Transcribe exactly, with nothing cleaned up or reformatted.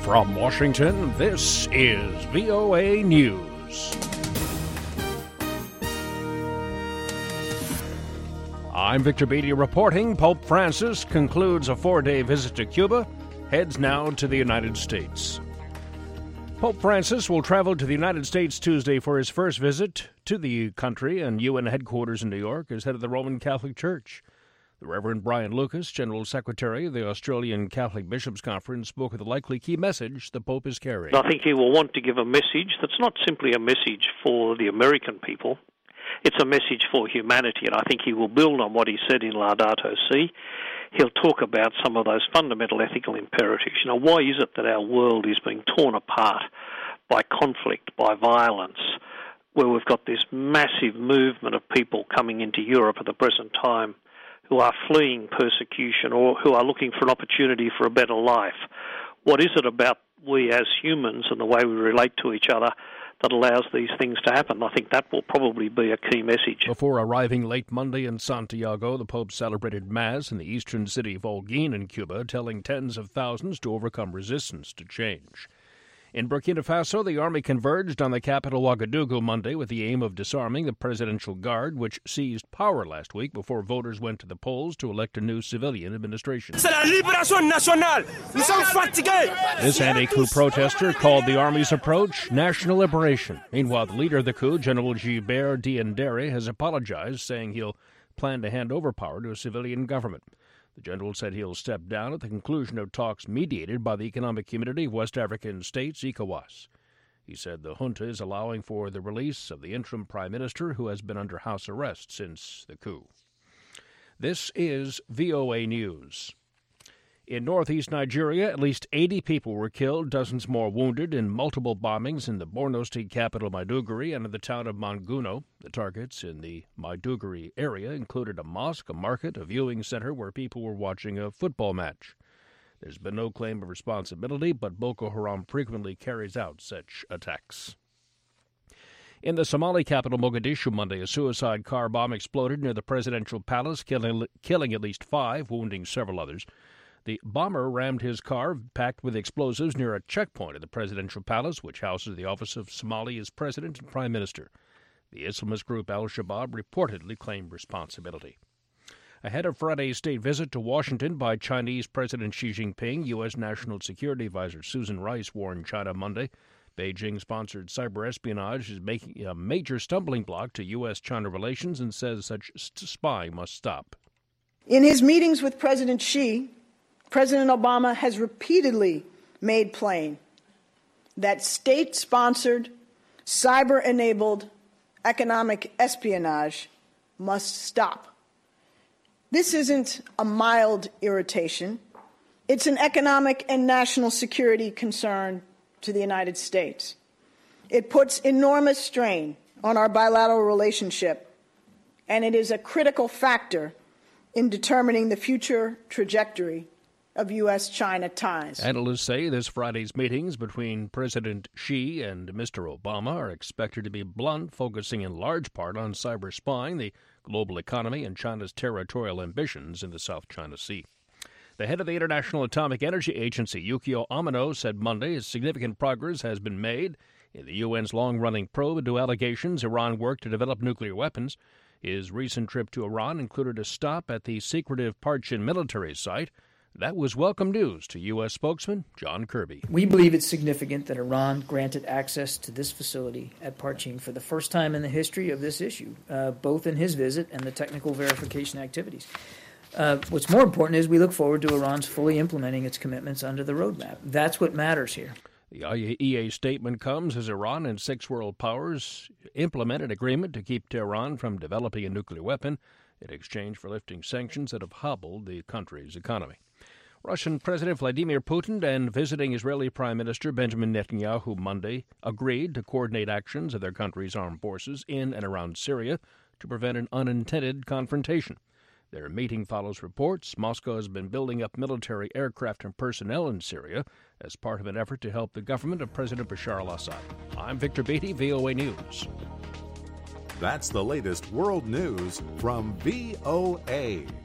From Washington, this is V O A News. I'm Victor Beatty reporting. Pope Francis concludes a four-day visit to Cuba, heads now to the United States. Pope Francis will travel to the United States Tuesday for his first visit to the country and U N headquarters in New York as head of the Roman Catholic Church. The Reverend Brian Lucas, General Secretary of the Australian Catholic Bishops' Conference, spoke of the likely key message the Pope is carrying. I think he will want to give a message that's not simply a message for the American people. It's a message for humanity, and I think he will build on what he said in Laudato Si. He'll talk about some of those fundamental ethical imperatives. You know, why is it that our world is being torn apart by conflict, by violence, where we've got this massive movement of people coming into Europe at the present time who are fleeing persecution or who are looking for an opportunity for a better life? What is it about we as humans and the way we relate to each other that allows these things to happen? I think that will probably be a key message. Before arriving late Monday in Santiago, the Pope celebrated Mass in the eastern city of Holguin in Cuba, telling tens of thousands to overcome resistance to change. In Burkina Faso, the army converged on the capital Ouagadougou Monday with the aim of disarming the Presidential Guard, which seized power last week before voters went to the polls to elect a new civilian administration. C'est la libération nationale. Nous sommes fatigués. This anti-coup protester called the army's approach national liberation. Meanwhile, the leader of the coup, General Gilbert Diendéré, has apologized, saying he'll plan to hand over power to a civilian government. The general said he'll step down at the conclusion of talks mediated by the Economic Community of West African States, ECOWAS. He said the junta is allowing for the release of the interim prime minister who has been under house arrest since the coup. This is V O A News. In northeast Nigeria, at least eighty people were killed, dozens more wounded in multiple bombings in the Borno State capital Maiduguri and in the town of Manguno. The targets in the Maiduguri area included a mosque, a market, a viewing center where people were watching a football match. There's been no claim of responsibility, but Boko Haram frequently carries out such attacks. In the Somali capital Mogadishu Monday, a suicide car bomb exploded near the presidential palace, killing, killing at least five, wounding several others. The bomber rammed his car packed with explosives near a checkpoint at the presidential palace, which houses the office of Somalia's president and prime minister. The Islamist group al-Shabaab reportedly claimed responsibility. Ahead of Friday's state visit to Washington by Chinese President Xi Jinping, U S. National Security Advisor Susan Rice warned China Monday Beijing-sponsored cyber espionage is making a major stumbling block to U S China relations and says such spying must stop. In his meetings with President Xi, President Obama has repeatedly made plain that state-sponsored, cyber-enabled economic espionage must stop. This isn't a mild irritation. It's an economic and national security concern to the United States. It puts enormous strain on our bilateral relationship, and it is a critical factor in determining the future trajectory of U S China ties. Analysts say this Friday's meetings between President Xi and Mister Obama are expected to be blunt, focusing in large part on cyber spying, the global economy, and China's territorial ambitions in the South China Sea. The head of the International Atomic Energy Agency, Yukio Amano, said Monday significant progress has been made in the U N's long-running probe into allegations Iran worked to develop nuclear weapons. His recent trip to Iran included a stop at the secretive Parchin military site. That was welcome news to U S spokesman John Kirby. We believe it's significant that Iran granted access to this facility at Parchin for the first time in the history of this issue, uh, both in his visit and the technical verification activities. Uh, what's more important is we look forward to Iran's fully implementing its commitments under the roadmap. That's what matters here. The I A E A statement comes as Iran and six world powers implement an agreement to keep Tehran from developing a nuclear weapon in exchange for lifting sanctions that have hobbled the country's economy. Russian President Vladimir Putin and visiting Israeli Prime Minister Benjamin Netanyahu Monday agreed to coordinate actions of their country's armed forces in and around Syria to prevent an unintended confrontation. Their meeting follows reports Moscow has been building up military aircraft and personnel in Syria as part of an effort to help the government of President Bashar al-Assad. I'm Victor Beatty, V O A News. That's the latest world news from V O A.